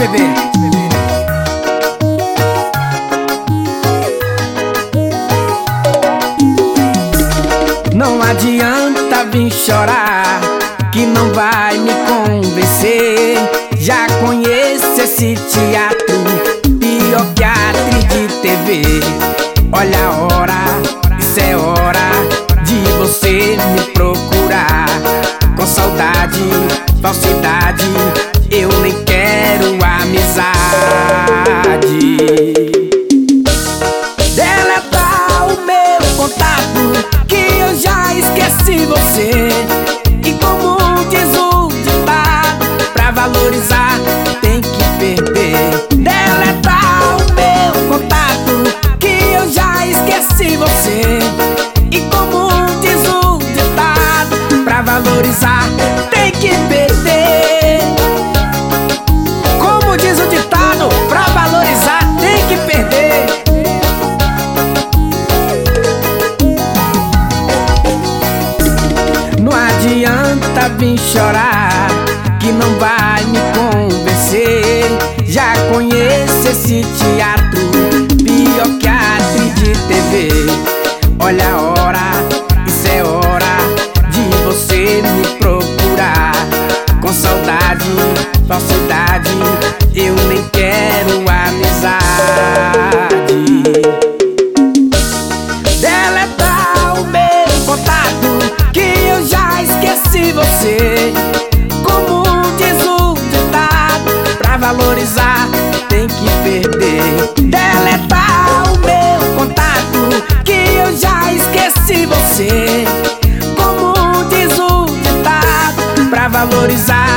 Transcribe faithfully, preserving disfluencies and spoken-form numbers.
bebê. Não adianta vir chorar, que não vai me convencer. Já conheço esse teatro, pior que atriz de T V. Olha a hora, isso é hora de você me procurar. Com saudade, falsidade, eu nem quero amizade. Deletar o meu contato, que eu já esqueci você. E como diz o ditado, pra valorizar tem que perder. Deletar o meu contato, que eu já esqueci você. E como diz o ditado, pra valorizar tem que perder. Como diz o ditado, pra valorizar tem que perder. Não adianta vir chorar, que não vai me convencer. Já conheço esse teatro, pior que atriz de T V. Olha a hora, isso é hora de você me procurar. Com saudade, falsidade, eu nem quero amizade. Deletar o meu contato, que eu já esqueci você. Como diz o ditado, pra valorizar tem que perder. Deletar o meu contato, que eu já esqueci você. Como diz o ditado, pra valorizar